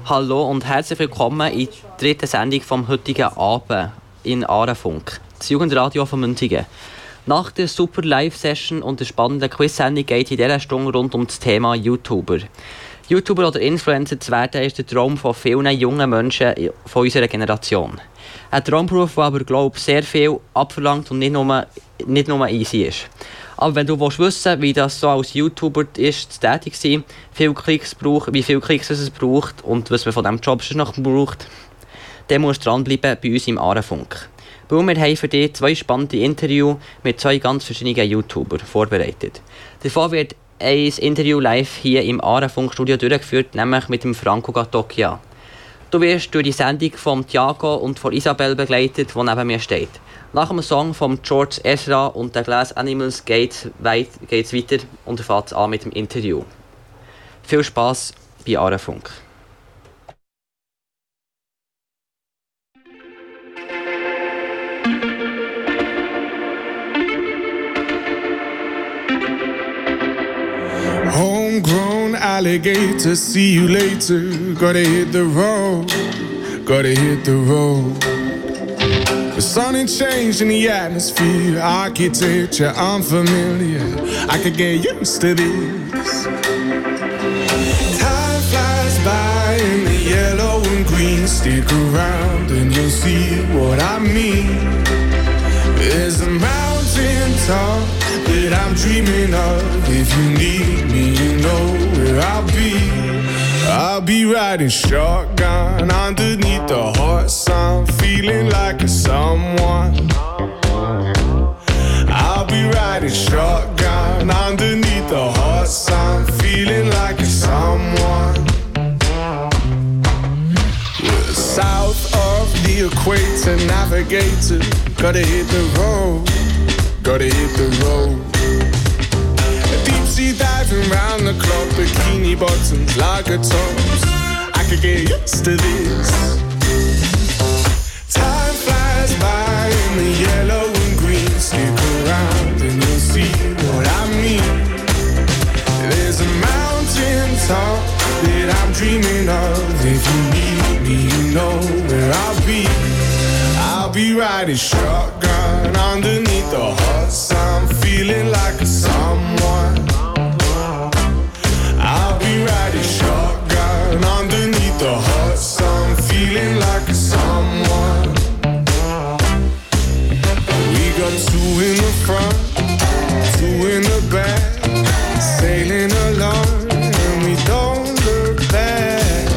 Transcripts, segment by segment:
Hallo und herzlich willkommen in der dritten Sendung vom heutigen Abend in Aarefunk, das Jugendradio von Müntingen. Nach der super Live-Session und der spannenden Quiz-Sendung geht es in dieser Stunde rund um das Thema YouTuber. YouTuber oder Influencer zu werden ist der Traum von vielen jungen Menschen von unserer Generation. Ein Traumberuf, der aber, glaube ich, sehr viel abverlangt und nicht nur easy ist. Aber wenn du wissen willst, wie das so als YouTuber ist, tätig zu sein, wie viele Klicks es braucht und was man von diesem Job noch braucht, dann musst du dranbleiben bei uns im Aarefunk. Weil wir haben für dich 2 spannende Interviews mit 2 ganz verschiedenen YouTubern vorbereitet. Davon wird ein Interview live hier im Aarefunk-Studio durchgeführt, nämlich mit dem Franco Gatocchia. Du wirst durch die Sendung von Thiago und von Isabel begleitet, die neben mir steht. Nach dem Song von George Ezra und der Glass Animals geht's weiter und fängt an mit dem Interview. Viel Spass bei Aarefunk. Homegrown alligator, see you later. Gotta hit the road, gotta hit the road. The sun ain't changed in the atmosphere, architecture unfamiliar. I could get used to this. Time flies by in the yellow and green. Stick around and you'll see what I mean. There's a mountain top that I'm dreaming of. If you need me, you know where I'll be. I'll be riding shotgun underneath the hot sun, feeling like a someone. I'll be riding shotgun underneath the hot sun, feeling like a someone. We're south of the equator, navigator. Gotta hit the road, gotta hit the road. Deep sea diving round the clock, bikini bottoms, lager tops. I could get used to this. Time flies by in the yellow and green. Stick around and you'll see what I mean. There's a mountain top that I'm dreaming of. If you need me, you know where I'll be. I'll be riding shotgun underneath the hot sun, feeling like a someone. I'll be riding shotgun underneath the hot sun, feeling like a someone. We got 2 in the front, 2 in the back, sailing along and we don't look back.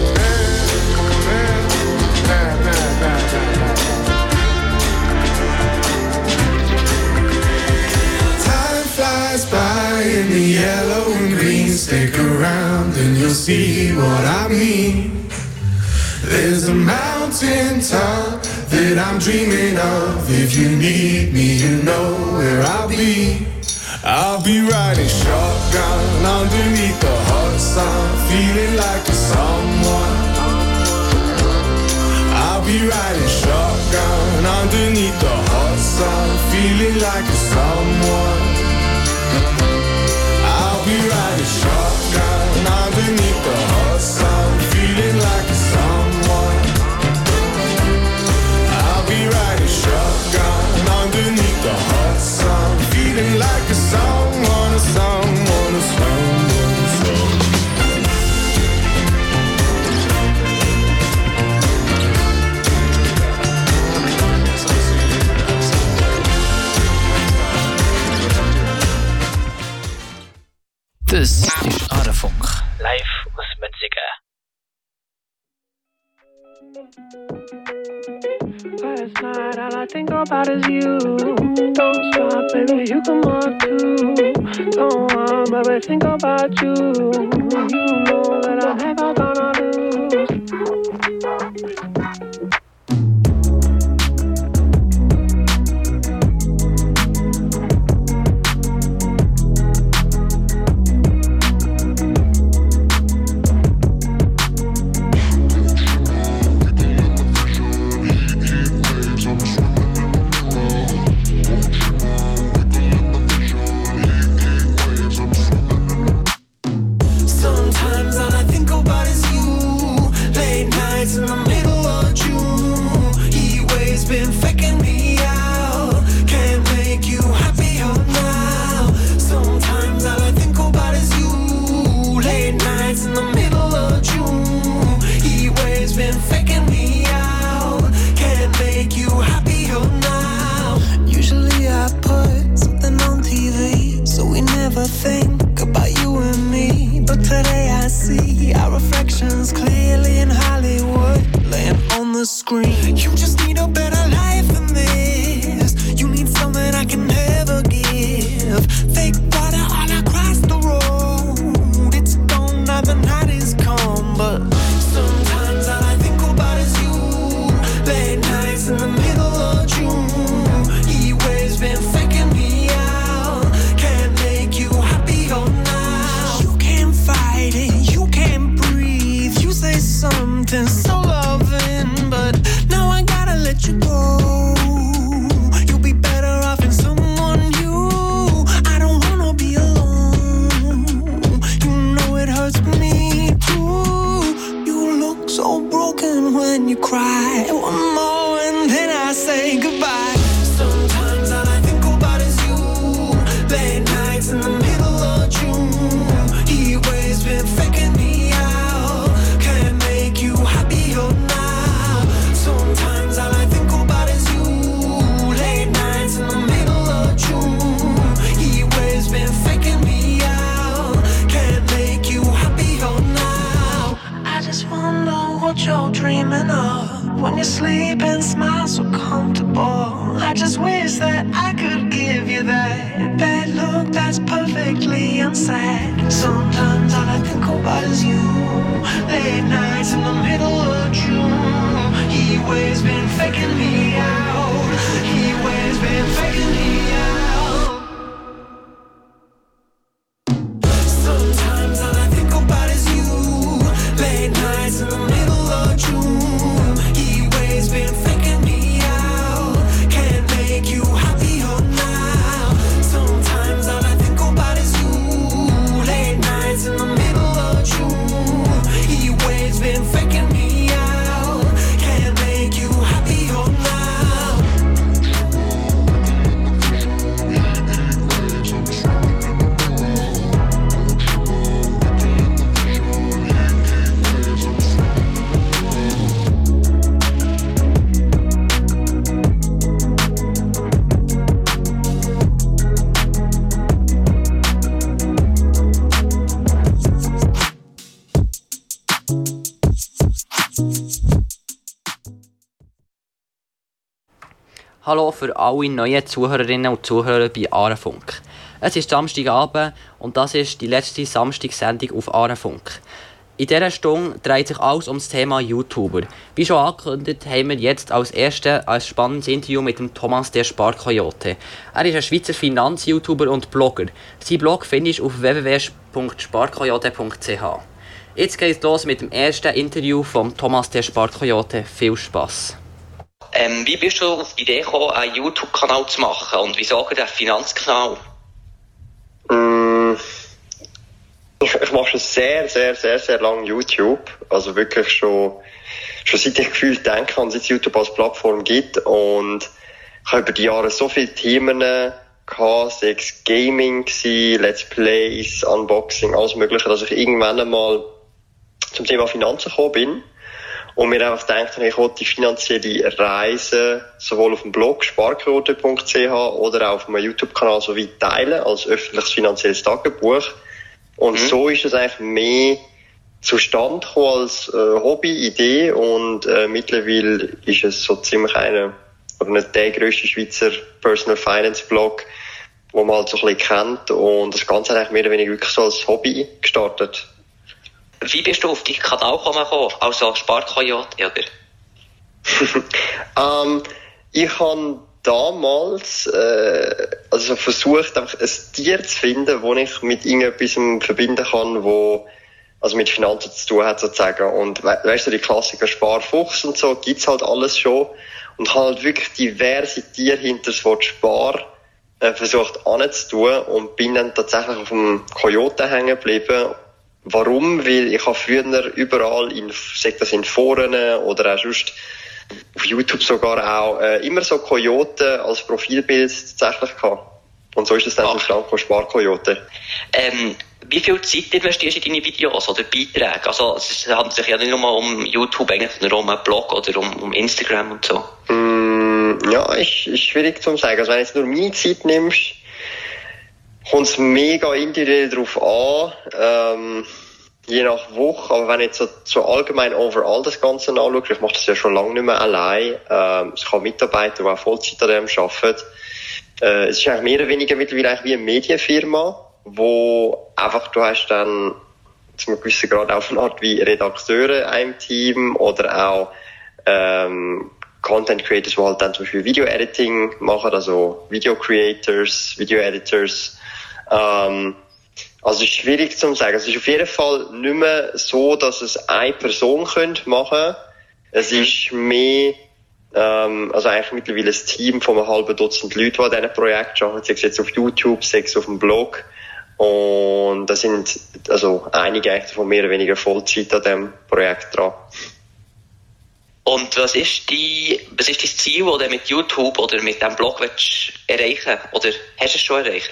By in the yellow and green, stick around and you'll see what I mean. There's a mountain top that I'm dreaming of. If you need me, you know where I'll be. I'll be riding shotgun underneath the hot sun, feeling like a someone. I'll be riding shotgun underneath the hot sun, feeling like a someone. I'll be riding shotgun underneath the hot sun, feeling like a someone. I'll be riding shotgun underneath the hot sun, feeling like a someone, a someone, a someone, a someone. Das ist Aarefunk, live aus Müntingen. Last night all I think about is you. Don't stop, baby, you come on too. Don't want, baby, think about you. You know that I'm never gonna lose. Sometimes all I think about is screen. You just need a better life than this. You need something I can never give. Fake water all across the road. It's gone now, the night is come. But sometimes all I think about is you. Late nights in the middle of June. He waves been faking me out. Can't make you happier now. You can't fight it, you can't breathe. You say something so loving, but now I gotta let you go. You'll be better off in someone new. I don't wanna be alone. You know it hurts me too. You look so broken when you cry. One more and then I say goodbye. Sometimes all I think about is you. Late nights in the middle of June. He always been faking me out. Can't make you happier now. Sometimes all I think about is you. Late nights in the middle of June. He always been faking me out. Can't make you happier now. I just wonder what you're dreaming of. When you sleep and smile so comfortable. I just wish that I could give you that bad look that's perfectly unsaid. Sometimes all I think about is you. Late nights in the middle of June. He always been faking me out. He always been faking me out. Sometimes all I think about is you. Late nights in the middle of June. He always been faking me out. Can't make you happier now. Sometimes all I think about is you. Late nights in the middle of June. He always been faking me out. Can't make you happier now. Hallo für alle neuen Zuhörerinnen und Zuhörer bei Arenfunk. Es ist Samstagabend und das ist die letzte Samstagssendung auf Arenfunk. In dieser Stunde dreht sich alles um das Thema YouTuber. Wie schon angekündigt, haben wir jetzt als erstes ein spannendes Interview mit dem Thomas der Sparkoyote. Er ist ein Schweizer Finanz-YouTuber und Blogger. Sein Blog findest du auf www.sparkoyote.ch. Jetzt geht es los mit dem ersten Interview von Thomas der Sparkoyote. Viel Spass! Wie bist du auf die Idee gekommen, einen YouTube-Kanal zu machen und wieso der Finanzkanal? Ich mache schon sehr lange YouTube. Also wirklich schon seit ich gefühlt denke, dass es YouTube als Plattform gibt. Und ich habe über die Jahre so viele Themen gehabt, sei es Gaming, Let's Plays, Unboxing, alles Mögliche, dass ich irgendwann einmal zum Thema Finanzen gekommen bin. Und mir einfach gedacht habe, ich wollte die finanzielle Reise sowohl auf dem Blog sparkoyote.ch oder auch auf meinem YouTube-Kanal so weit teilen als öffentliches finanzielles Tagebuch. Und so ist es eigentlich mehr zustande gekommen als Hobby-Idee und mittlerweile ist es so ziemlich einer oder nicht der grösste Schweizer Personal Finance Blog, wo man halt so ein bisschen kennt, und das Ganze hat eigentlich mehr oder weniger wirklich so als Hobby gestartet. Wie bist du auf deinen Kanal gekommen? Also Sparkoyote, oder? Ich habe damals also versucht, einfach ein Tier zu finden, das ich mit irgendetwas verbinden kann, wo also mit Finanzen zu tun hat, sozusagen. Und weißt du, die Klassiker Sparfuchs und so, gibt's halt alles schon. Und habe halt wirklich diverse Tiere hinter das Wort Spar versucht anzutun und bin dann tatsächlich auf dem Kojote hängen geblieben. Warum? Weil ich habe früher überall, sei das in Foren oder auch sonst auf YouTube sogar auch, immer so Kojote als Profilbild tatsächlich gehabt. Und so ist es dann zustande von Sparkoyote. Wie viel Zeit investierst du in deine Videos oder Beiträge? Also es handelt sich ja nicht nur um YouTube, eigentlich, sondern um einen Blog oder um Instagram und so. Ja, ist schwierig zu sagen. Also wenn du jetzt nur meine Zeit nimmst, kommt es mega individuell darauf an. je nach Woche, aber wenn ich jetzt so allgemein overall das Ganze anschaue, ich mache das ja schon lange nicht mehr allein, ich habe Mitarbeiter, die auch Vollzeit an dem arbeiten. Es ist eigentlich mehr oder weniger mittlerweile eigentlich wie eine Medienfirma, wo einfach, du hast dann zu einem gewissen Grad auch eine Art wie Redakteure in einem Team oder auch Content Creators, die halt dann zum Beispiel Video-Editing machen, also Video-Creators, Video-Editors. Also es ist schwierig zu sagen. Es ist auf jeden Fall nicht mehr so, dass es eine Person machen könnte. Es ist mehr, also eigentlich mittlerweile ein Team von einem halben Dutzend Leuten, die an diesem Projekt arbeiten, sei es jetzt auf YouTube, sei es auf dem Blog. Und da sind also einige eigentlich von mehr oder weniger Vollzeit an diesem Projekt dran. Und was ist dein Ziel, das du mit YouTube oder mit diesem Blog erreichen willst? Oder hast du es schon erreicht?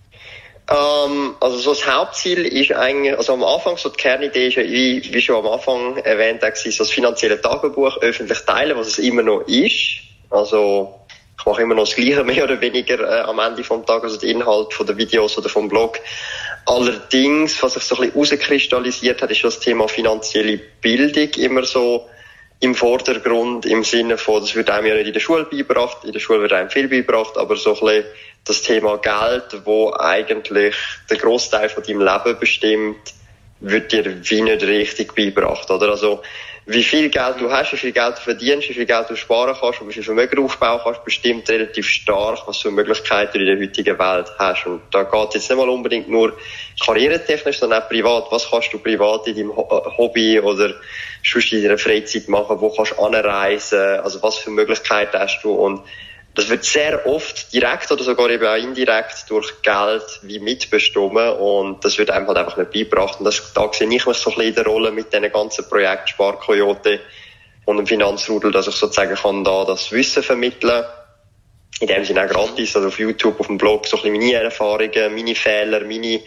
Also so das Hauptziel ist eigentlich, also am Anfang, so die Kernidee ist ja, wie schon am Anfang erwähnt, so das finanzielle Tagebuch öffentlich teilen, was es immer noch ist. Also ich mache immer noch das Gleiche, mehr oder weniger am Ende vom Tag, also der Inhalt von den Videos oder vom Blog. Allerdings, was sich so ein bisschen herauskristallisiert hat, ist das Thema finanzielle Bildung immer so im Vordergrund, im Sinne von, das wird einem ja nicht in der Schule beigebracht, in der Schule wird einem viel beigebracht, aber so ein bisschen das Thema Geld, wo eigentlich den Grossteil von deinem Leben bestimmt, wird dir wie nicht richtig beigebracht, oder? Also, wie viel Geld du hast, wie viel Geld du verdienst, wie viel Geld du sparen kannst und wie viel Vermögen aufbauen kannst, bestimmt relativ stark, was für Möglichkeiten du in der heutigen Welt hast. Und da geht es jetzt nicht mal unbedingt nur karrieretechnisch, sondern auch privat. Was kannst du privat in deinem Hobby oder sonst in deiner Freizeit machen? Wo kannst du anreisen? Also was für Möglichkeiten hast du? Und das wird sehr oft direkt oder sogar eben auch indirekt durch Geld wie mitbestimmt und das wird einem halt einfach nicht beigebracht. Und da sehe ich mich so ein bisschen in der Rolle mit diesen ganzen Projekten Sparkoyote und dem Finanzrudel, dass ich sozusagen kann da das Wissen vermitteln. In dem Sinne auch gratis, also auf YouTube, auf dem Blog, so ein bisschen meine Erfahrungen, meine Fehler, mein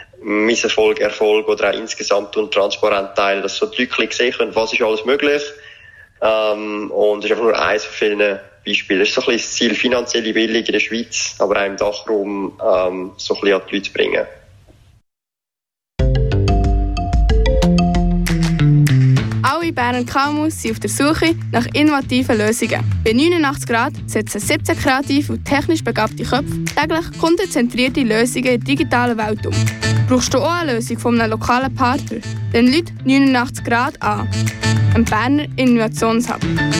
Erfolg oder auch insgesamt und transparent teilen, dass so die Leute sehen können, was ist alles möglich. Und das ist einfach nur eines von vielen Beispielen. Das ist so ein bisschen das Ziel, finanzielle Bildung in der Schweiz, aber auch im Dachraum so ein bisschen an die Leute zu bringen. Alle Berner KMUs sind auf der Suche nach innovativen Lösungen. Bei 89 Grad setzen 17 kreative und technisch begabte Köpfe täglich kundenzentrierte Lösungen in der digitalen Welt um. Brauchst du auch eine Lösung von einem lokalen Partner? Dann Leute 89 Grad an. Ein Berner Innovationshub.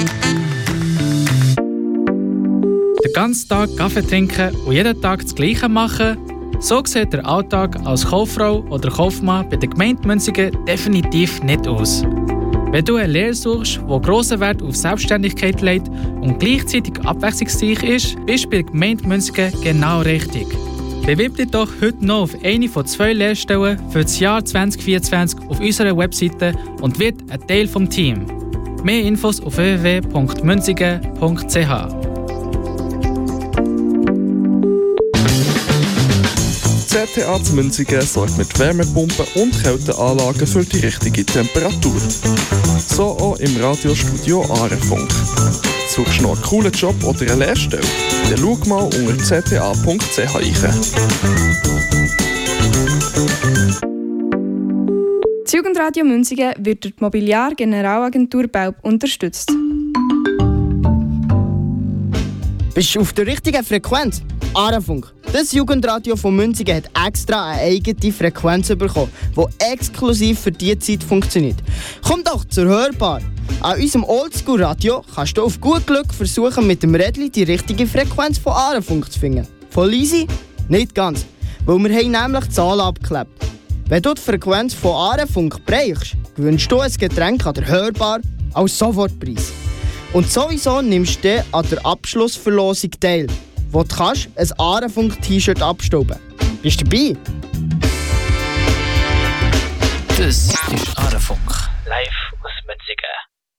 Den ganzen Tag Kaffee trinken und jeden Tag das Gleiche machen, so sieht der Alltag als Kauffrau oder Kaufmann bei der Gemeinde Münsingen definitiv nicht aus. Wenn du eine Lehre suchst, die grossen Wert auf Selbstständigkeit legt und gleichzeitig abwechslungsreich ist, bist du bei der Gemeinde Münsingen genau richtig. Bewirb dich doch heute noch auf eine von 2 Lehrstellen für das Jahr 2024 auf unserer Webseite und wird ein Teil des Teams. Mehr Infos auf www.münzigen.ch. ZTA zu Münsingen sorgt mit Wärmepumpen und Kälteanlagen für die richtige Temperatur. So auch im Radiostudio Aarefunk. Suchst du noch einen coolen Job oder eine Lehrstelle? Dann schau mal unter zta.ch rein. Das Jugendradio Münsingen wird durch die Mobiliar Generalagentur Belp unterstützt. Bist du auf der richtigen Frequenz? Aarefunk. Das Jugendradio von Münsingen hat extra eine eigene Frequenz bekommen, die exklusiv für diese Zeit funktioniert. Komm doch zur Hörbar! An unserem Oldschool-Radio kannst du auf gut Glück versuchen, mit dem Rädchen die richtige Frequenz von Aarefunk zu finden. Voll easy? Nicht ganz, weil wir haben nämlich die Zahlen abgeklebt. Wenn du die Frequenz von Aarefunk bereichst, gewünscht du ein Getränk an der Hörbar als Sofortpreis. Und sowieso nimmst du an der Abschlussverlosung teil, wo du kannst ein Aarefunk-T-Shirt abstauben. Bist du dabei? Das ist Aarefunk. Live aus Münsingen.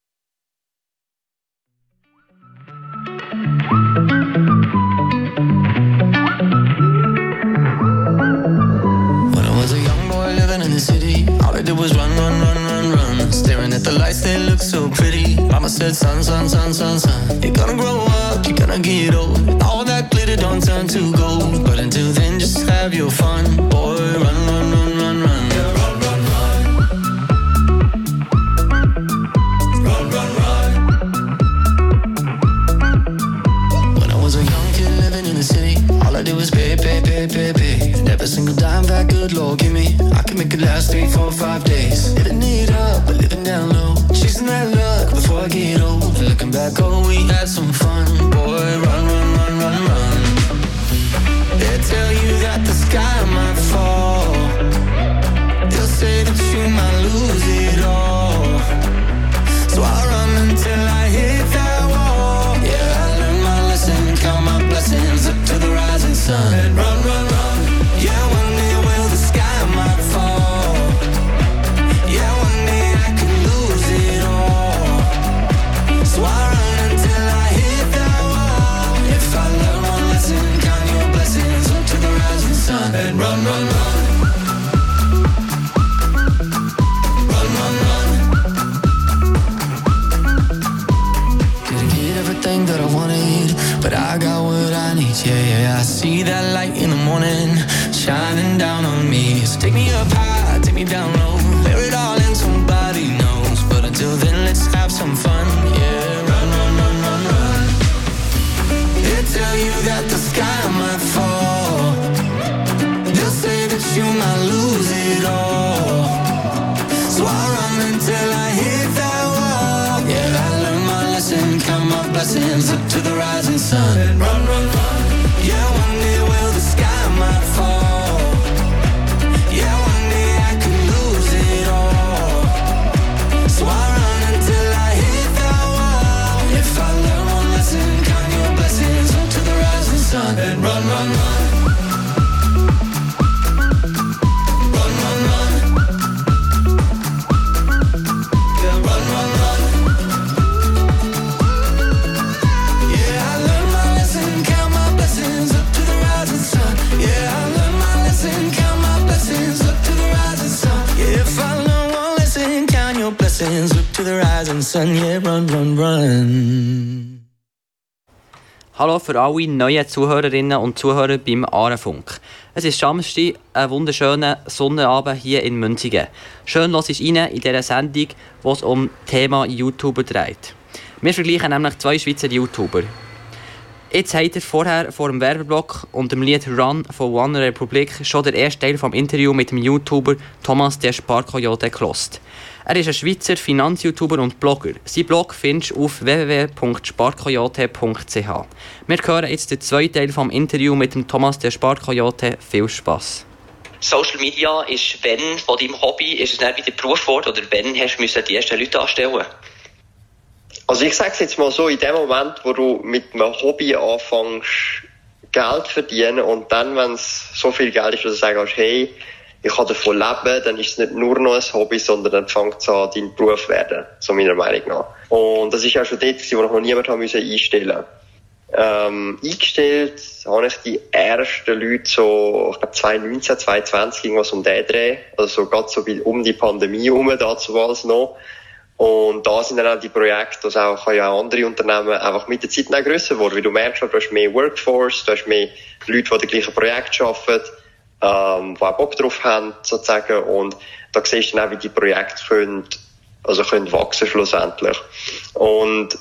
When I was a young boy living in the city, all I did was run. Staring at the lights, they look so pretty. Mama said, son, you're gonna grow up, you're gonna get old. All that glitter don't turn to gold. But until then, just have your fun. Boy, run. Yeah, run. 5 days. Living it up, but living down low. Chasing that luck before I get old. Looking back, oh, we had some fun. Boy, run, run, run, run, run. They tell you that the sky might fall. They'll say that you might lose it all. So I run until I hit that wall. Yeah, I learned my lesson, count my blessings up to the rising sun. And run, run, run. Yeah, one day will the sky might fall. Yeah, one day I could lose it all. So I run until I hit that wall. If I learn one lesson, count your blessings up to the rising sun. And run, run, run. Run, run, run. Didn't get everything that I wanted, but I got what I need. Yeah, yeah, I see that light in the morning shining down on me. So take me up high, take me down low, bear it all in, somebody knows. But until then, let's have some fun. Yeah, run, run, run, run, run. They tell you that the sky might fall. They'll say that you might lose it all. So I run until I hit that wall. Yeah, I learned my lesson, count my blessings up to the rising sun. And run, run, run. Yeah, one day will the sky might fall. Yeah, one day I could lose it all. So I run until I hit that wall. If I learn one lesson, count your blessings up to the rising sun. And run, run, run. Run, run, run. Yeah, run, run, run. Yeah, I learned my lesson, count my blessings up to the rising sun. Yeah, I learned my lesson, count my blessings up to the rising sun. Yeah, if I learn one lesson, count your blessings up to the rising sun. Yeah, run, run, run. Hallo für alle neuen Zuhörerinnen und Zuhörer beim Aarefunk. Es ist Samstag, ein wunderschöner Sonnenabend hier in Münsingen. Schön hörst du rein in dieser Sendung, wo es um das Thema YouTuber dreht. Wir vergleichen nämlich zwei Schweizer YouTuber. Jetzt habt ihr vorher vor dem Werbeblock und dem Lied Run von One Republic schon den ersten Teil vom Interview mit dem YouTuber Thomas der Sparkoyote gehört. Er ist ein Schweizer Finanz-YouTuber und Blogger. Sein Blog findest du auf www.sparkoyote.ch. Wir hören jetzt den zweiten Teil vom Interview mit dem Thomas der Sparkoyote. Viel Spass. Social Media ist, wenn von deinem Hobby, ist es dann wieder Beruf geworden oder wenn hast du die ersten Leute anstellen? Also ich sage es jetzt mal so, in dem Moment, wo du mit einem Hobby anfängst, Geld verdienen und dann, wenn es so viel Geld ist, dass du sagst, hey, ich kann davon leben, dann ist es nicht nur noch ein Hobby, sondern dann fängt es an, dein Beruf zu werden, so meiner Meinung nach. Und das ist auch schon dort, wo noch niemand einstellen musste. Eingestellt habe ich die ersten Leute so, ich glaube 2019, 2020, irgendwas um den Dreh, also so gerade so um die Pandemie herum, damals noch. Und da sind dann auch die Projekte, dass auch andere Unternehmen einfach mit der Zeit dann grösser wurden, weil du merkst, du hast mehr Workforce, du hast mehr Leute, die das gleiche Projekt arbeiten, die auch Bock drauf haben, sozusagen. Und da siehst du dann auch, wie die Projekte können wachsen schlussendlich. Und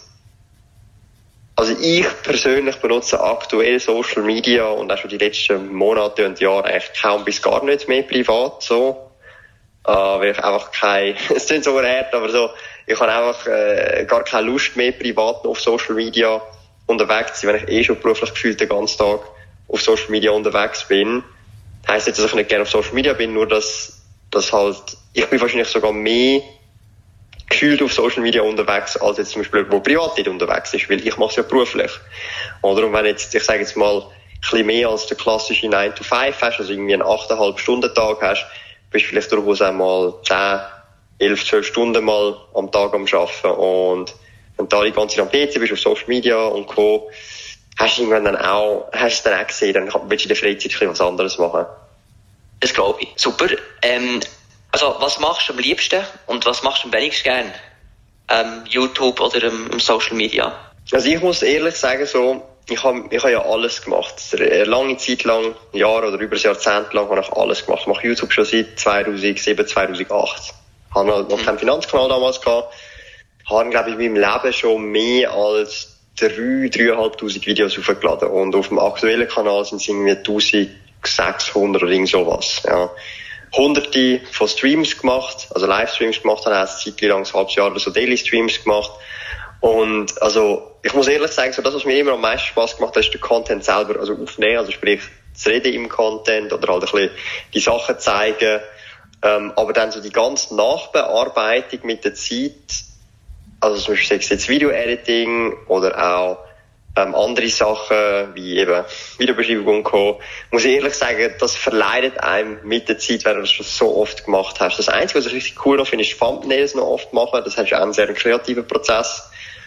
also ich persönlich benutze aktuell Social Media und auch schon die letzten Monate und Jahre eigentlich kaum bis gar nicht mehr privat so. Weil ich einfach es klingt so hart, aber so, ich habe einfach gar keine Lust mehr privat auf Social Media unterwegs zu sein, wenn ich schon beruflich gefühlt den ganzen Tag auf Social Media unterwegs bin. Heisst nicht, dass ich nicht gerne auf Social Media bin, nur dass halt, ich bin wahrscheinlich sogar mehr gefühlt auf Social Media unterwegs, als jetzt zum Beispiel wo privat nicht unterwegs ist, weil ich mache es ja beruflich. Oder und wenn jetzt, ich sage jetzt mal, ein bisschen mehr als der klassische 9 to 5 hast, also irgendwie einen 8,5-Stunden-Tag hast, bist du vielleicht durchaus einmal 10, 11, 12 Stunden mal am Tag am Arbeiten. Und wenn du da die ganze Zeit am PC bist, auf Social Media und Co., hast du irgendwann hast es dann auch gesehen, dann willst du in der Freizeit ein bisschen was anderes machen. Das glaube ich. Super. Also, was machst du am liebsten und was machst du am wenigsten gern? YouTube oder Social Media? Also ich muss ehrlich sagen, so, ich hab ja alles gemacht. Eine lange Zeit lang, Jahre oder über ein Jahrzehnt lang, habe ich alles gemacht. Ich mache YouTube schon seit 2007, 2008. Ich habe noch keinen Finanzkanal damals gehabt. Habe, glaube ich, in meinem Leben schon mehr als 3.500 Videos hochgeladen. Und auf dem aktuellen Kanal sind es irgendwie 1.600 oder irgend sowas, ja. hunderte von Streams gemacht, also Livestreams gemacht, habe eine Zeit lang, ein halbes Jahr oder so Daily Streams gemacht. Und also ich muss ehrlich sagen, so das, was mir immer am meisten Spass gemacht hat, ist der Content selber, also aufnehmen, also sprich das Reden im Content oder halt ein bisschen die Sachen zeigen. Aber dann so die ganze Nachbearbeitung mit der Zeit, also zum Beispiel jetzt Video-Editing oder auch andere Sachen, wie eben Videobeschreibung und Co. Muss ich ehrlich sagen, das verleidet einem mit der Zeit, wenn du das schon so oft gemacht hast. Das Einzige, was ich richtig cool finde, ist Thumbnails noch oft machen. Das ist auch ein sehr kreativer Prozess.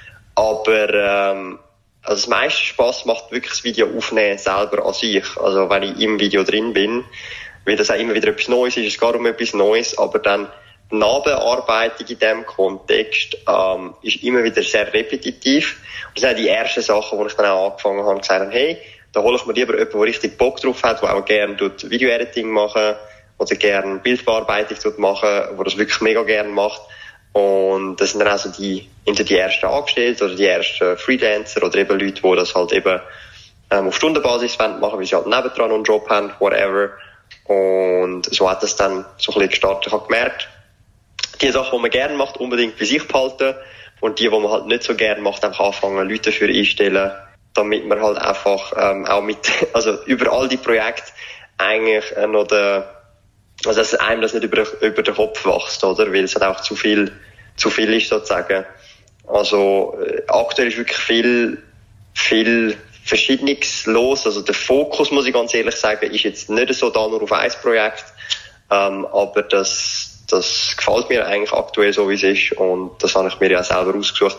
Aber also das meiste Spass macht wirklich das Video aufnehmen selber an sich. Also wenn ich im Video drin bin, weil das auch immer wieder etwas Neues ist, es geht um etwas Neues, aber dann die Nachbearbeitung in diesem Kontext ist immer wieder sehr repetitiv. Und das sind auch die ersten Sachen, wo ich dann auch angefangen habe und gesagt habe, hey, da hole ich mir lieber jemanden, der richtig Bock drauf hat, der auch gerne Video-Editing machen oder gerne Bildbearbeitung machen, der das wirklich mega gerne macht. Und das sind dann also die ersten Angestellten oder die ersten Freelancer oder eben Leute, die das halt eben auf Stundenbasis machen, weil sie halt nebendran einen Job haben, whatever. Und so hat das dann so ein bisschen gestartet. Ich habe gemerkt, die Sachen, die man gerne macht, unbedingt bei sich behalten und die man halt nicht so gerne macht, einfach anfangen, Leute dafür einstellen, damit man halt einfach auch also über all die Projekte eigentlich noch also dass einem das nicht über den Kopf wächst, oder? Weil es halt auch zu viel ist, sozusagen. Also aktuell ist wirklich viel Verschiedenes los. Also der Fokus, muss ich ganz ehrlich sagen, ist jetzt nicht so da nur auf ein Projekt, aber das gefällt mir eigentlich aktuell so, wie es ist, und das habe ich mir ja selber ausgesucht,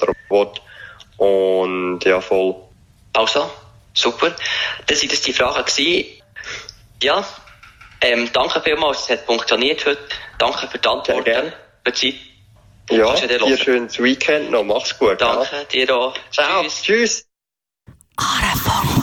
und ja, voll. Also, super. Das war die Frage gewesen. Ja, danke vielmals, es hat funktioniert heute. Danke für die Antworten, für die Zeit. Ja, dir schönes Weekend noch, mach's gut. Danke, ja. Dir auch. Ciao, tschüss. Arefunk.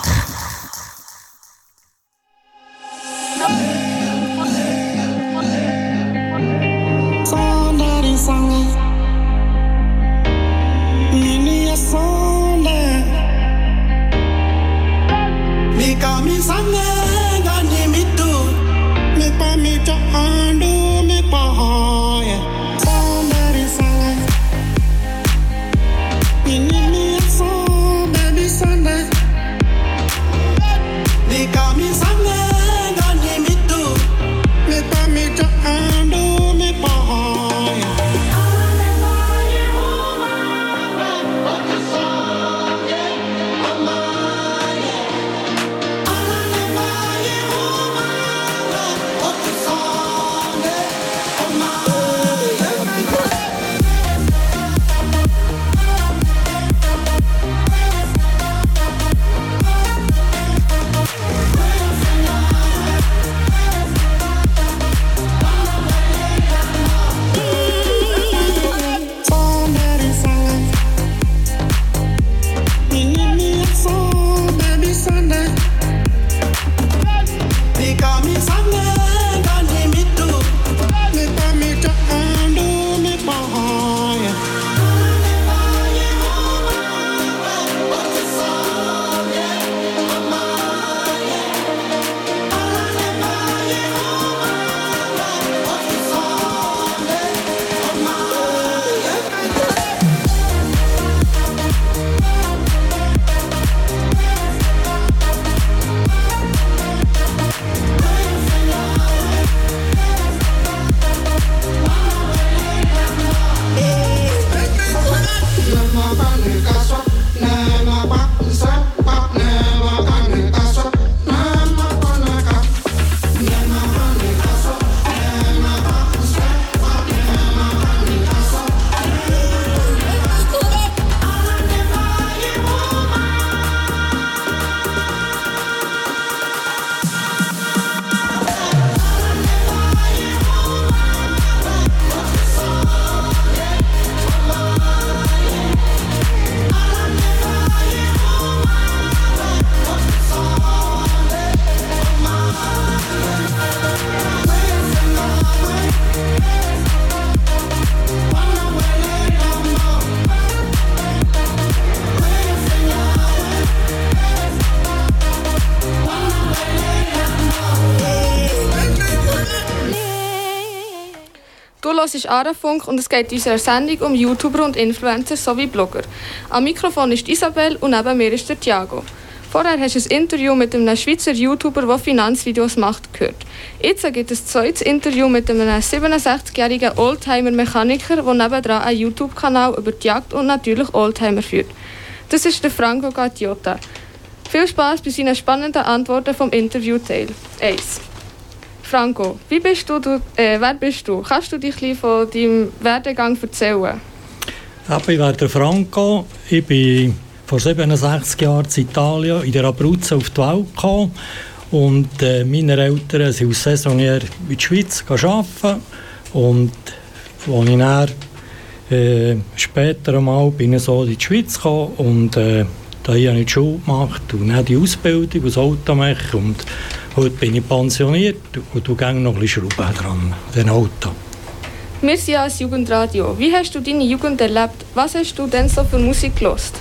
hörst Aarefunk und es geht in unserer Sendung um YouTuber und Influencer sowie Blogger. Am Mikrofon ist Isabel und neben mir ist der Thiago. Vorher hast du ein Interview mit einem Schweizer YouTuber, der Finanzvideos macht, gehört. Jetzt gibt es ein zweites Interview mit einem 67-jährigen Oldtimer-Mechaniker, der nebendran einen YouTube-Kanal über die Jagd und natürlich Oldtimer führt. Das ist der Franco Gattiota. Viel Spass bei seinen spannenden Antworten vom Interview-Teil 1. Franco, wer bist du? Kannst du dich ein bisschen von deinem Werdegang erzählen? Ich bin der Franco. Ich bin vor 67 Jahren in Italien, in der Abruzzo, auf die Welt gekommen. Und meine Eltern sind als Saisonier in der Schweiz arbeiten. Und als ich dann, später einmal bin ich so in die Schweiz gekommen und da habe ich die Schule gemacht und dann die Ausbildung als Automecher. Und heute bin ich pensioniert und du gehst noch ein bisschen Schrauben dran, den Auto. Wir sind als Jugendradio. Wie hast du deine Jugend erlebt? Was hast du denn so für Musik gehört?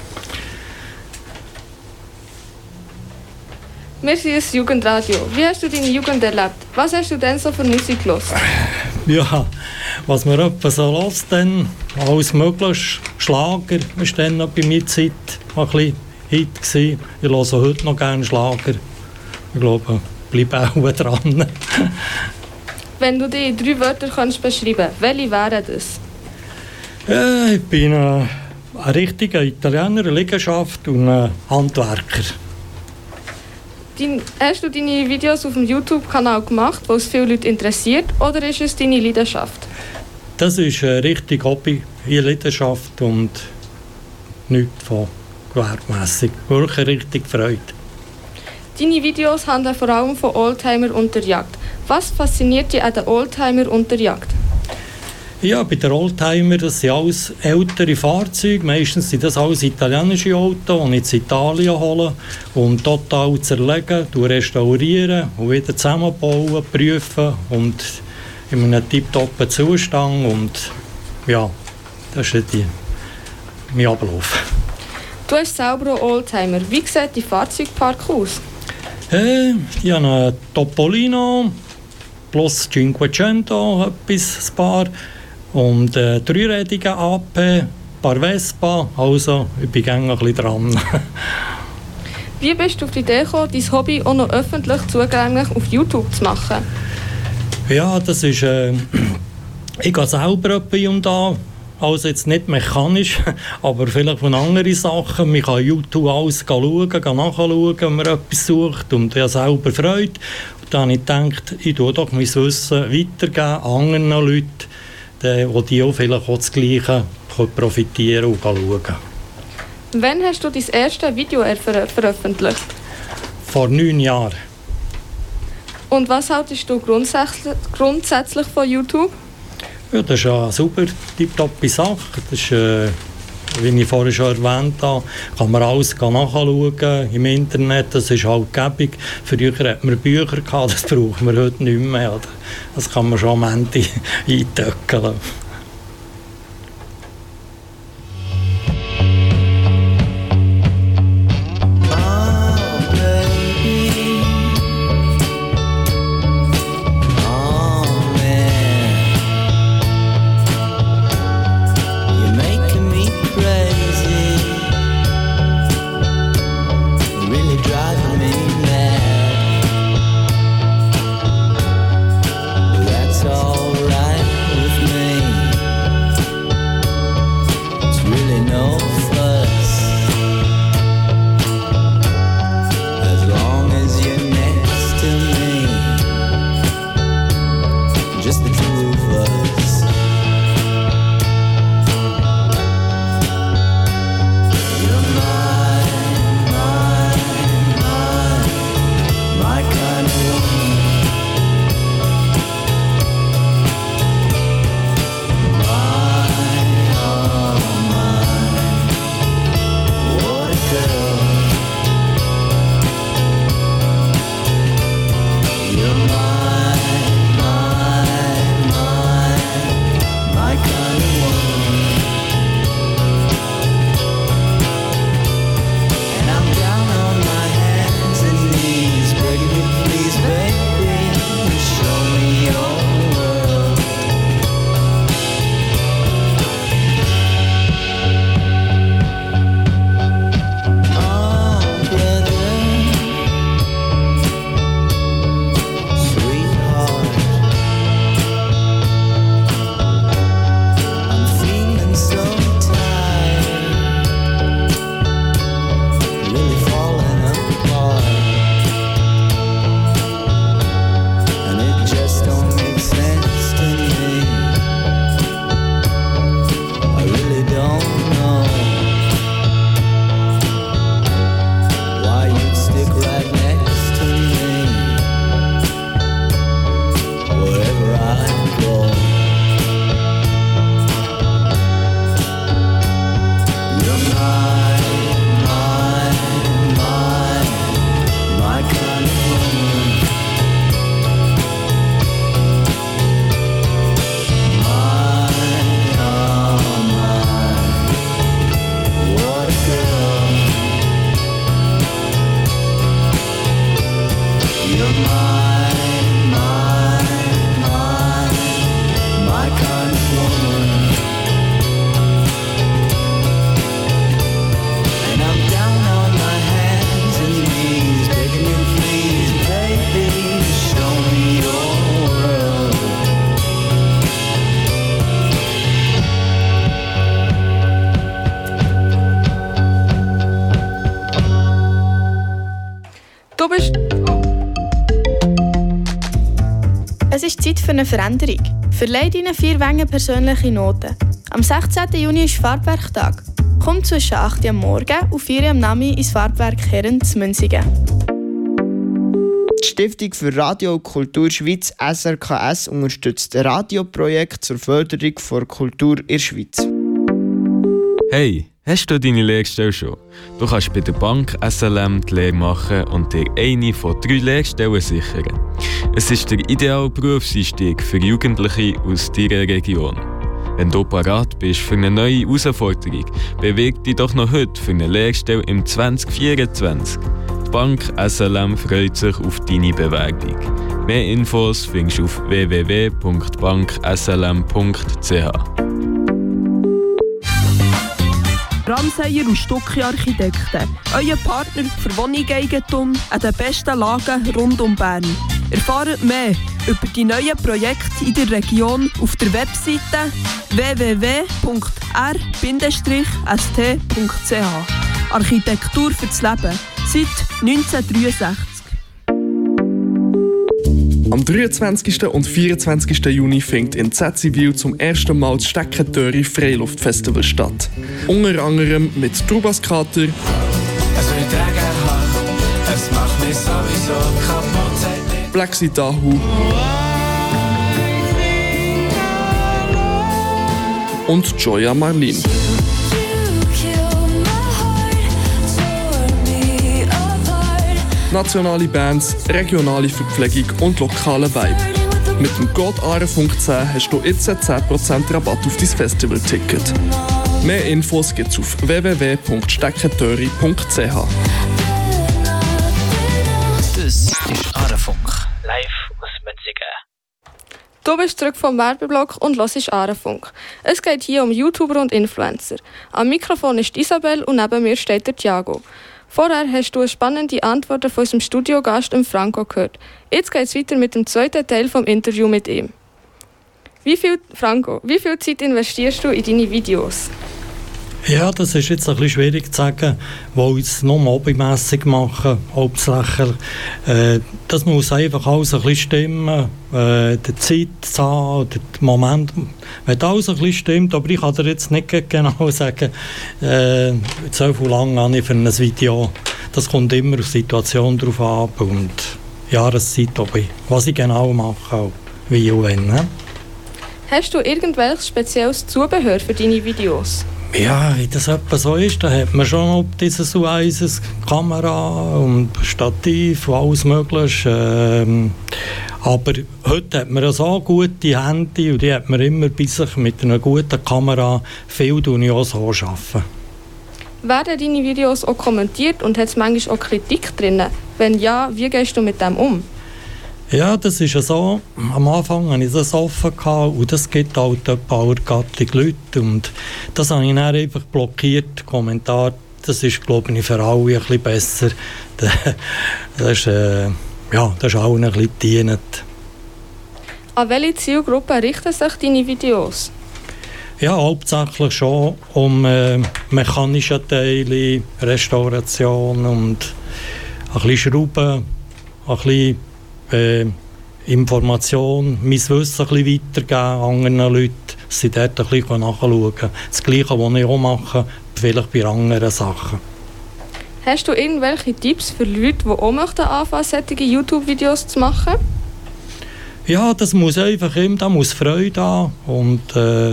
Wir sind das Jugendradio. Wie hast du deine Jugend erlebt? Was hast du denn so für Musik gehört? Ja, was man etwa so hört, dann alles Mögliche. Schlager war dann noch bei meiner Zeit ein bisschen Hit gewesen. Ich höre heute noch gerne Schlager. Ich glaube, bleib auch dran. Wenn du die in 3 Wörter beschreiben kannst, welche wären das? Ich bin ein richtiger Italiener, eine Liegenschaft und ein Handwerker. Hast du deine Videos auf dem YouTube-Kanal gemacht, was viele Leute interessiert, oder ist es deine Leidenschaft? Das ist ein richtiges Hobby, eine Leidenschaft und nichts von gewerbmässig. Wirklich richtig Freude. Deine Videos handeln vor allem von Oldtimer und der Jagd. Was fasziniert dich an den Oldtimer und der Jagd? Ja, bei den Oldtimer, das sind alles ältere Fahrzeuge. Meistens sind das alles italienische Autos, die ich in Italien hole und total zerlegen, restaurieren und wieder zusammenbauen, prüfen und in einem tiptoppen Zustand. Und ja, das ist mein Ablauf. Du hast selber auch Oldtimer. Wie sieht dein Fahrzeugpark aus? Ich habe einen Topolino plus 500, ein paar. Und dreirädige AP, ein paar Vespa, also ich bin ein bisschen dran. Wie bist du auf die Idee gekommen, dein Hobby auch noch öffentlich zugänglich auf YouTube zu machen? Ja, das ist... ich gehe selber hier und da, also jetzt nicht mechanisch, aber vielleicht von anderen Sachen. Man kann YouTube alles schauen, nachschauen, wenn man etwas sucht und ich habe selber Freude. Und dann habe ich gedacht, ich tue doch mein Wissen weitergeben an anderen Leuten, die auch vielleicht auch das Gleiche profitieren und schauen. Wann hast du dein erstes Video veröffentlicht? Vor 9 Jahren. Und was haltest du grundsätzlich von YouTube? Ja, das ist eine super, tipptoppe Sache. Das ist, wie ich vorhin schon erwähnt habe, kann man alles nachschauen im Internet. Das ist halt gäbig. Früher hatten wir Bücher gehabt, das brauchen wir heute nicht mehr. Das kann man schon am Ende eintöckeln. That's alright with me. für eine Veränderung. Verleiht ihnen 4 Wänge persönliche Noten. Am 16. Juni ist Farbwerktag. Kommt zwischen 8 Uhr am Morgen und 4 Uhr am Nachmittag ins Farbwerk Herren zu Münzigen. Die Stiftung für Radio und Kultur Schweiz SRKS unterstützt ein Radioprojekt zur Förderung der Kultur in der Schweiz. Hey, hast du deine Lehrstelle schon? Du kannst bei der Bank SLM die Lehre machen und dir eine von 3 Lehrstellen sichern. Es ist der ideale Berufseinstieg für Jugendliche aus deiner Region. Wenn du parat bist für eine neue Herausforderung, beweg dich doch noch heute für eine Lehrstelle im 2024. Die Bank SLM freut sich auf deine Bewerbung. Mehr Infos findest du auf www.bankslm.ch. Ramseyer und Stucki Architekten. Euer Partner für Wohnungseigentum an den besten Lagen rund um Bern. Erfahrt mehr über die neuen Projekte in der Region auf der Webseite www.r-st.ch. Architektur fürs Leben. Seit 1963. Am 23. und 24. Juni findet in Zetzivil zum ersten Mal das Steckentöri Freiluftfestival statt. Unter anderem mit Trubaskater, Black Dahu und Joya Marlin. Nationale Bands, regionale Verpflegung und lokale Vibe. Mit dem Code Arenfunk 10 hast du jetzt 10% Rabatt auf dein Festivalticket. Mehr Infos gibt's auf www.steckentöri.ch. Das ist Arenfunk, live aus Münzigen. Du bist zurück vom Werbeblock und hörst Arenfunk. Es geht hier um YouTuber und Influencer. Am Mikrofon ist Isabel und neben mir steht der Thiago. Vorher hast du eine spannende Antwort von unserem Studiogast Franco gehört. Jetzt geht es weiter mit dem zweiten Teil des Interviews mit ihm. Wie viel Zeit investierst du in deine Videos? Ja, das ist jetzt ein bisschen schwierig zu sagen, weil ich es nur hobbymässig mache, hauptsächlich. Das muss einfach alles ein bisschen stimmen, die Zeitzahl, der Moment, wenn alles ein bisschen stimmt, aber ich kann dir jetzt nicht genau sagen, so viel lang habe ich für ein Video. Das kommt immer auf die Situation drauf an und Jahreszeit, was ich genau mache, wie und wenn. Ne? Hast du irgendwelches spezielles Zubehör für deine Videos? Ja, wie das etwa so ist, da hat man schon auf dieses U1 Kamera und Stativ und alles Mögliche. Aber heute hat man so gute Handy und die hat man immer bei sich mit einer guten Kamera. Viel tue ich auch so arbeiten. Werden deine Videos auch kommentiert und hat es manchmal auch Kritik drin? Wenn ja, wie gehst du mit dem um? Ja, das ist ja so. Am Anfang hatte ich das offen und das gibt halt ein paar Gattung Leute. Und das habe ich dann einfach blockiert. Kommentar, das ist, glaube ich, für alle ein bisschen besser. Das ist allen ein bisschen dienend. An welche Zielgruppe richten sich deine Videos? Ja, hauptsächlich schon um mechanische Teile, Restauration und ein bisschen Schrauben, ein bisschen Information, mein Wissen ein bisschen weitergeben anderen Leuten, dass sie dort ein bisschen nachschauen können. Das Gleiche, was ich auch mache, vielleicht bei anderen Sachen. Hast du irgendwelche Tipps für Leute, die auch anfangen, solche YouTube-Videos zu machen? Ja, das muss einfach immer, da muss Freude haben und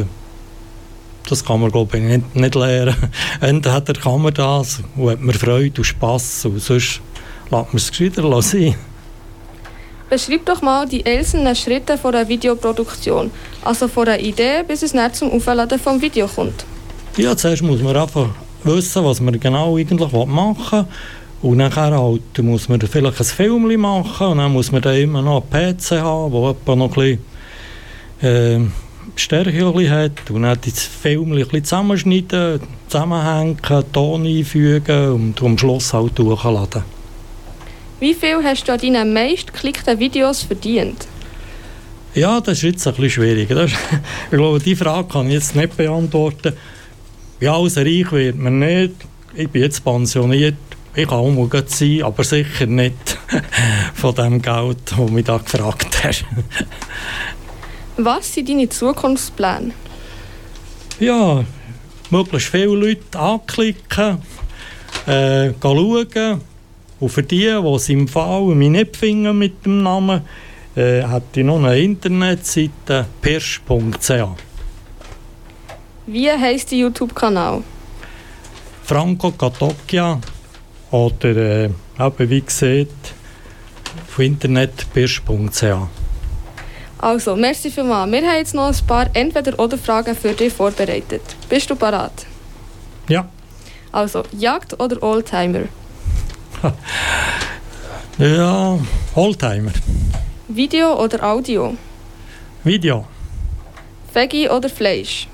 das kann man, glaube ich, nicht lernen. Entweder kann man das und hat man Freude und Spass und sonst lässt man es gescheiter sein. Beschreib doch mal die einzelnen Schritte von der Videoproduktion, also von der Idee, bis es dann zum Aufladen vom Video kommt. Ja, zuerst muss man einfach wissen, was man genau eigentlich machen will. Und nachher halt muss man vielleicht ein Film machen und dann muss man dann immer noch einen PC haben, der etwa noch ein bisschen Stärke hat. Und dann das Film ein bisschen zusammenschneiden, zusammenhängen, Ton einfügen und am Schluss halt durchladen. Wie viel hast du an deinen meistgeklickten Videos verdient? Ja, das ist jetzt ein bisschen schwierig. Ich glaube, diese Frage kann ich jetzt nicht beantworten. Ja, also reich wird man nicht. Ich bin jetzt pensioniert. Ich kann auch mal gut sein, aber sicher nicht von dem Geld, das mich da gefragt hast. Was sind deine Zukunftspläne? Ja, möglichst viele Leute anklicken, schauen. Und für die es im Fall mich nicht finden mit dem Namen, hätte ich noch eine Internetseite pirsch.ch. Wie heisst der YouTube-Kanal? Franco Catocchia oder eben wie gesagt auf Internet pirsch.ch. Also, merci vielmals. Wir haben jetzt noch ein paar Entweder-oder-Fragen für dich vorbereitet. Bist du bereit? Ja. Also, Jagd oder Oldtimer? Ja, Oldtimer. Video oder Audio? Video. Veggie oder Fleisch?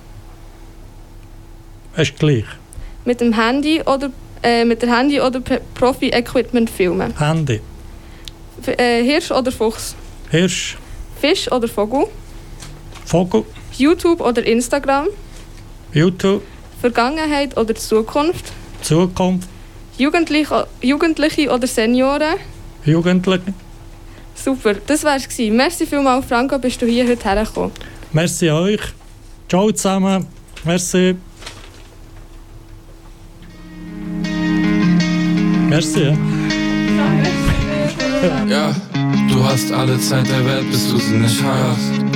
Ist gleich. Mit dem Handy oder Profi-Equipment filmen? Handy. Hirsch oder Fuchs? Hirsch. Fisch oder Vogel? Vogel. YouTube oder Instagram? YouTube. Vergangenheit oder Zukunft? Zukunft. Jugendliche oder Senioren? Jugendliche. Super, das wär's gewesen. Merci vielmals, Franco, bist du hier heute hergekommen. Merci euch. Ciao zusammen. Merci. Merci. Ja, du hast alle Zeit der Welt, bis du sie nicht hast.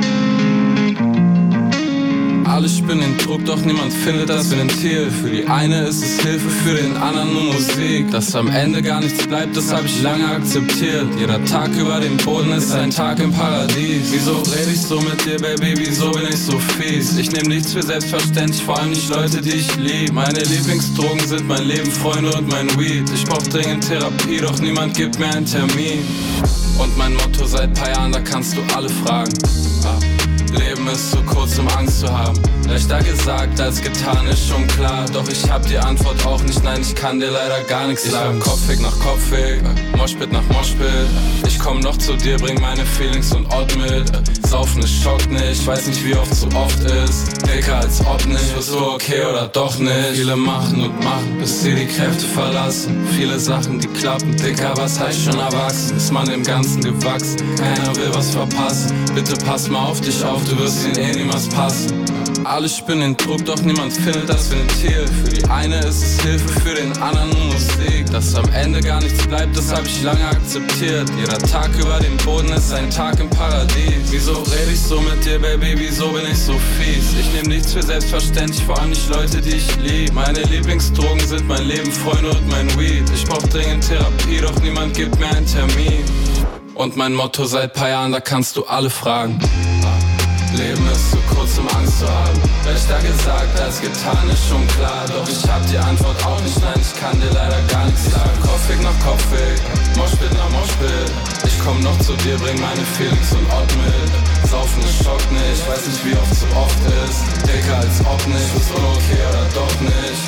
Alle spüren den Druck, doch niemand findet das Ventil. Für die eine ist es Hilfe, für den anderen nur Musik. Dass am Ende gar nichts bleibt, das hab ich lange akzeptiert. Jeder Tag über dem Boden ist ein Tag im Paradies. Wieso red ich so mit dir, Baby, wieso bin ich so fies? Ich nehm nichts für selbstverständlich, vor allem nicht Leute, die ich lieb. Meine Lieblingsdrogen sind mein Leben, Freunde und mein Weed. Ich brauch dringend Therapie, doch niemand gibt mir einen Termin. Und mein Motto seit paar Jahren, da kannst du alle fragen. Leben ist zu kurz, um Angst zu haben. Leichter gesagt als getan, ist schon klar. Doch ich hab die Antwort auch nicht, nein, ich kann dir leider gar nichts sagen. Kopfweg nach Kopfweg, Moshpit nach Moshpit. Ich komm noch zu dir, bring meine Feelings und Ort mit. Saufen, es schockt nicht, weiß nicht wie oft so oft ist. Dicker als ob nicht, ist so okay oder doch nicht. Viele machen und machen, bis sie die Kräfte verlassen. Viele Sachen, die klappen, dicker, was heißt schon erwachsen? Ist man im Ganzen gewachsen, keiner will was verpassen. Bitte pass mal auf dich auf, du wirst ihnen niemals passen. Alle spüren den Druck, doch niemand findet das Ventil. Für die eine ist es Hilfe, für den anderen nur Musik. Dass am Ende gar nichts bleibt, das hab ich lange akzeptiert. Jeder Tag über dem Boden ist ein Tag im Paradies. Wieso red ich so mit dir, Baby, wieso bin ich so fies? Ich nehm nichts für selbstverständlich, vor allem nicht Leute, die ich lieb. Meine Lieblingsdrogen sind mein Leben, Freunde und mein Weed. Ich brauch dringend Therapie, doch niemand gibt mir einen Termin. Und mein Motto seit paar Jahren, da kannst du alle fragen. Leben ist zu kurz, um Angst zu haben. Leichter gesagt als getan, ist schon klar. Doch ich hab die Antwort auch nicht, nein, ich kann dir leider gar nichts sagen. Kopfweg nach Kopfweg, Moshpit nach Moshpit. Ich komm noch zu dir, bring meine Feelings und Ort mit. Saufen, es schockt nicht, weiß nicht wie oft so oft ist. Dicker als ob nicht, ist okay oder doch nicht.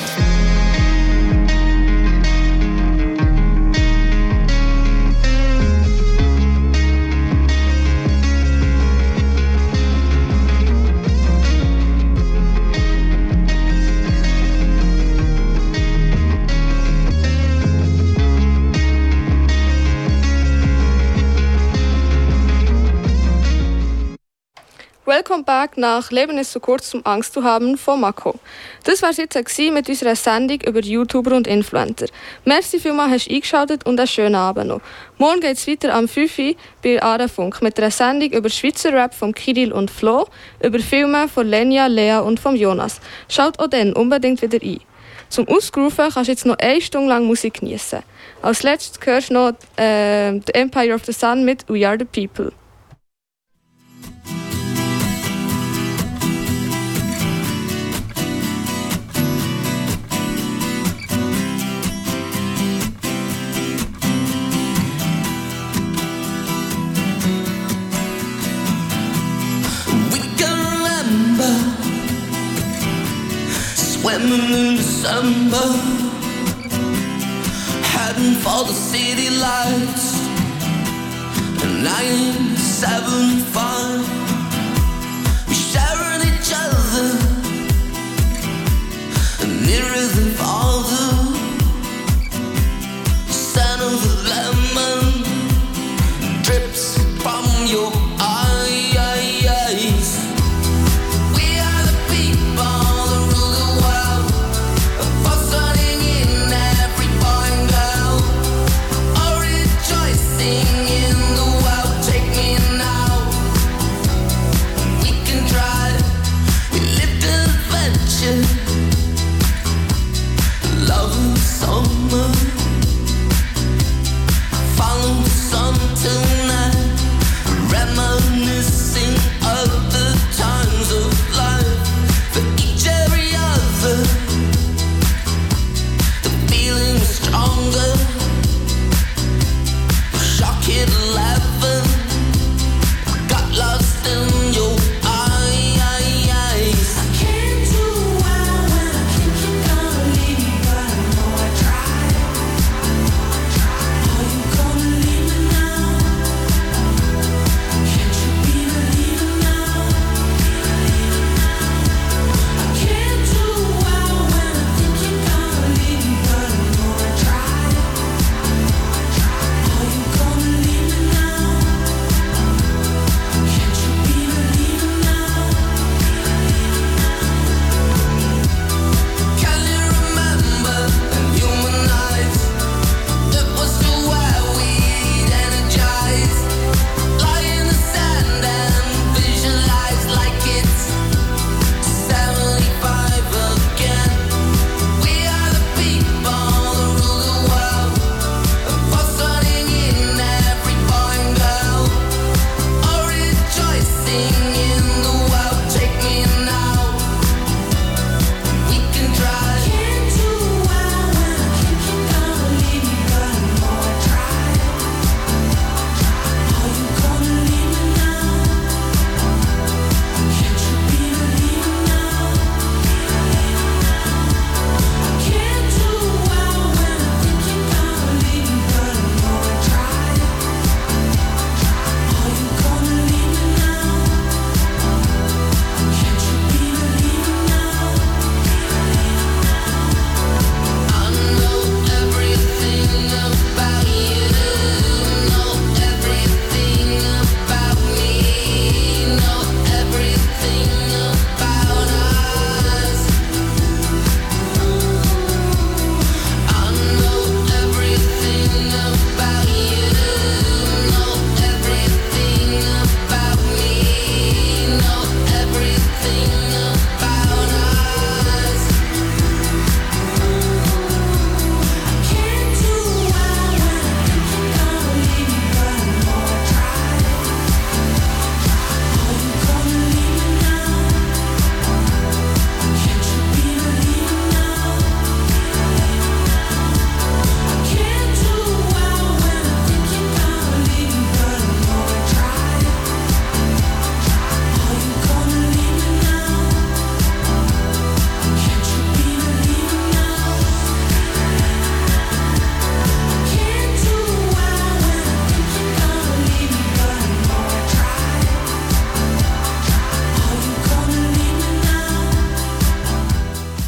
Welcome back nach Leben ist zu kurz, um Angst zu haben von Mako. Das war es jetzt mit unserer Sendung über YouTuber und Influencer. Merci vielmals, hast du eingeschaltet und einen schönen Abend noch. Morgen geht es weiter am 5 Uhr bei Arafunk mit einer Sendung über Schweizer Rap von Kirill und Flo, über Filme von Lenia, Lea und von Jonas. Schaut auch dann unbedingt wieder ein. Zum Ausgrooven kannst du jetzt noch 1 Stunde lang Musik geniessen. Als letztes hörst du noch The Empire of the Sun mit We Are the People. Swimming in December, heading for the city lights, and 975.